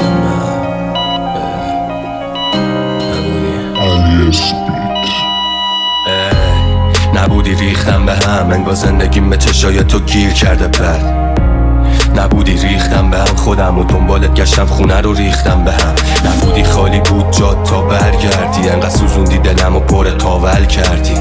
ریختم به هم نبودی ریختم به هم، انگار زندگیم به چشای تو گیر کرده بد. نبودی ریختم به هم، خودم و دنبالت گشتم خونه رو ریختم به هم. نبودی خالی بود جات تا برگردی، انقدر سوزوندی دلم و پر تاول کردی.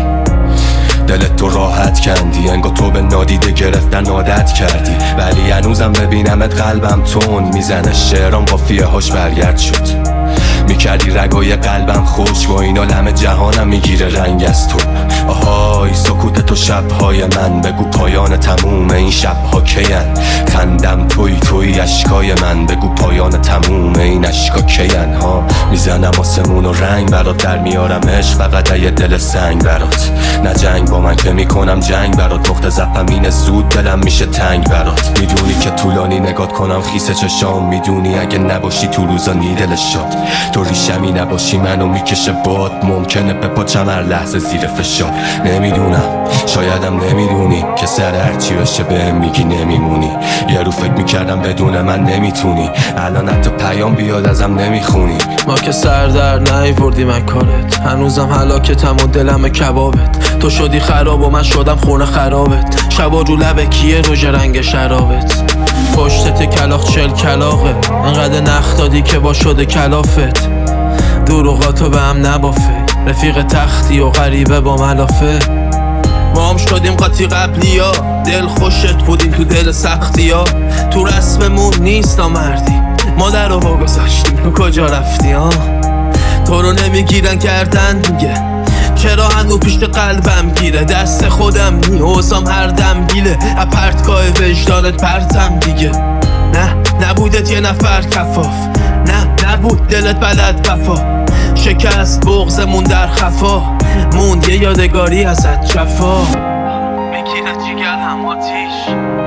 دلت تو راحت کندی، انگار تو به نادیده گرفتن عادت کردی. ولی هنوزم ببینمت قلبم تند میزنه، شعرام قافیه هاش برگرد شد. میکردی رگای قلبم خوش، با اینا همه جهانم میگیره رنگ از تو. آهای سکوت تو شبهای من، بگو پایان تموم این شبها کین. خندم توی اشکای من، بگو پایان تموم این اشکا کین. ها میزنم آسمون و رنگ برات، در میارم عشق فقط یه دل سنگ برات. نه جنگ با من که میکنم جنگ برات، نقطه ضعفم اینه زود دلم میشه تنگ برات. میدونی که طولانی نگات کنم خیس چشام، میدونی اگه نباشی تو روزا نی دلش شاد. تو ریشمی نباشی منو میکشه باد، ممکنه بپاچم هر لحظه زیر فشار. نمیدونم شایدم نمیدونی که سر هرچی بشه بهم میگی نمیمونی. یه رو فکر میکردم بدون من نمیتونی، الان حتی پیام بیاد ازم نمیخونی. ما که سر در نیوردیم از کارت، هنوزم هلاکتم و دلم کبابت. تو شدی خراب و من شدم خونه خرابت، شبا رو لبه کیه روژ رنگ شرابت. پشتت کلاخ چل کلاقه، انقدر نخ دادی که با شده کلافت. دروغاتو به هم نبافه، رفیق تختی و غریبه با ملافه. ما هم شدیم قاطی قبلی ها، دل خوشت بودیم تو دل سختی ها. تو رسممون نیست مردی، مادر رو بگذاشتیم تو کجا رفتی ها. تو رو نمیگیرن کردن دیگه، چرا هنو پیش قلبم گیره. دست خودم نیوزم هر دم بیله، اپرتگاه وجدانت پرتم دیگه. نه نبودت یه نفر کفاف، نه نبود دلت بلد وفا. شکست بغضمون در خفا، موند یه یادگاری ازت جفا. میگیره جیگر هم آتیش،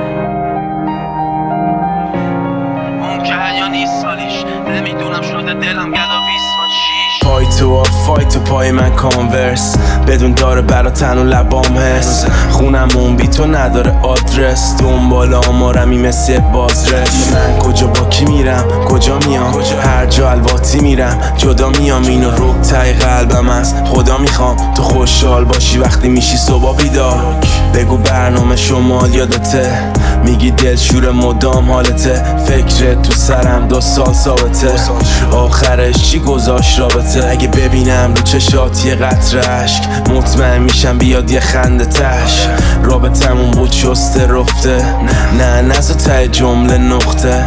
اون که حیا نیست سالیش. نمیدونم شده دلم گلاویز با شیش. پای تو فای تو پای من کانورس، بدون داره برا تن و لبام هست. خونمون بی تو نداره آدرس، دنبال آمارمی مثل بازرش. من کجا با کی میرم کجا میام، هر جا الواتی میرم جدا میام. اینو رو تای قلبم است، خدا میخوام تو خوشحال باشی وقتی میشی صبح بیدار. بگو برنامه شمال یادته، میگی دل شور مدام حالته. فکرت تو سرم 2 سال ثابته، آخرش چی گذاشت رابطه. اگه ببینم رو چشات یه قطره اشک، مطمئن میشم بیاد یه خنده تش. رابطمون بود شسته رفته، نه نزو ته جمله نقطه.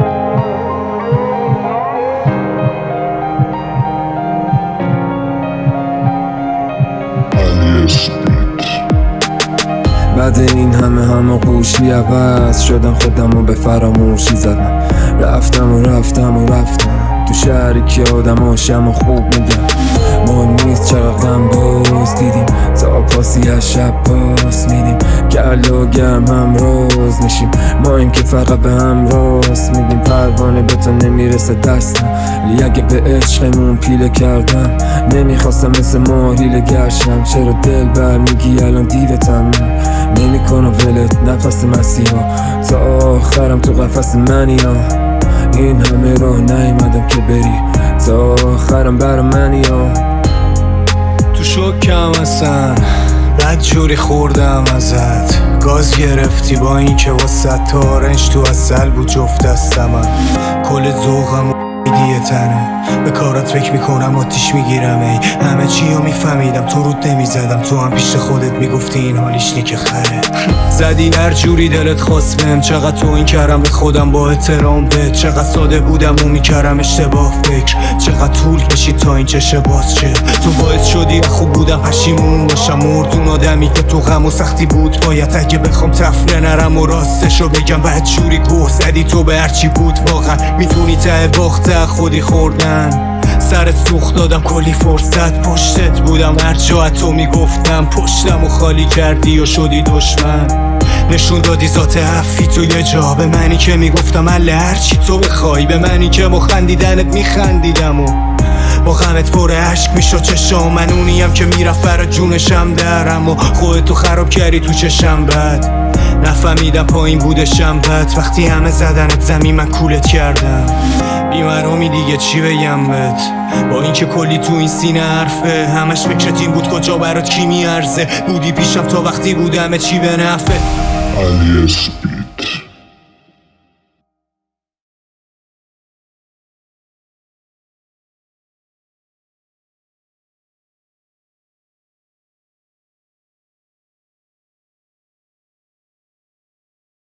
بعد این همه قوشی عوض شدم، خودمو به فراموشی زدم. رفتم تو شهری که آدماشم و خوب میگم. مهم نیست چقدر غم باز دیدیم، تا پاسی از شب پاس میدیم. گل و گرم هم راز میشیم، ما این که فقط به هم راست میدیم. پروانه به تو نمیرسه دستم، ولی اگه به عشقمون پیله کردم نمیخواستم مثل ما هیله گرشم. چرا دل بر میگی الان دیوتم، نمیکنم ولت نفس مسیحا. تا آخرم تو قفس منی ها، این همه راه نیومدم که بری، تا آخرم برا منی ها. تو شکم هستن بد جوری خوردم ازت، گاز گرفتی با این که واسه تا آرنج تو اصل بود جفت دستم. کل ذوقم دیگه تنه، به کارات فکر میکنم آتیش میگیرم. ای همه چی رو میفهمیدم تو رود نمیزدم، تو هم پیش خودت میگفتی این حالیش نیکه خره. زدی هر جوری دلت خواست بهم، چقدر تو این کردم به خودم با احترام بهت. چقدر ساده بودم و میکردم اشتباه فکر، چقدر طول کشید تا این چشه باز چه. تو باعث شدی خوب بودم پشیمون باشم، مردون آدمی که تو غم و سختی بود. باید اگه بخوام تفره نرم و راستشو بگم، بعد جوری گوه زدی تو به هرچی بود. واقعا میتونی ته باخته خودی خوردن، سرت سوخت دادم کلی فرصت پشتت بودم. هر جا تو میگفتم پشتم و خالی کردی و شدی دشمن. نشون دادی ذات حفی تو یه جا، به منی که میگفتم حل هرچی تو بخوای، به منی که با خندیدنت میخندیدم و با غمت پر عشق میشد چشام. من اونیم که میرفت فرا جونشم درم و خودتو خراب کردی تو چشم. بعد نفهمیدم پایین بودشم بد وقتی همه زدنت زمین من کولت کردم بیمرامی دیگه چی بگم بهت با اینکه کلی تو این سینه حرفه همش فکرت این بود کجا برات کی میارزه بودی پیشم تا وقتی بودم چی به نفعه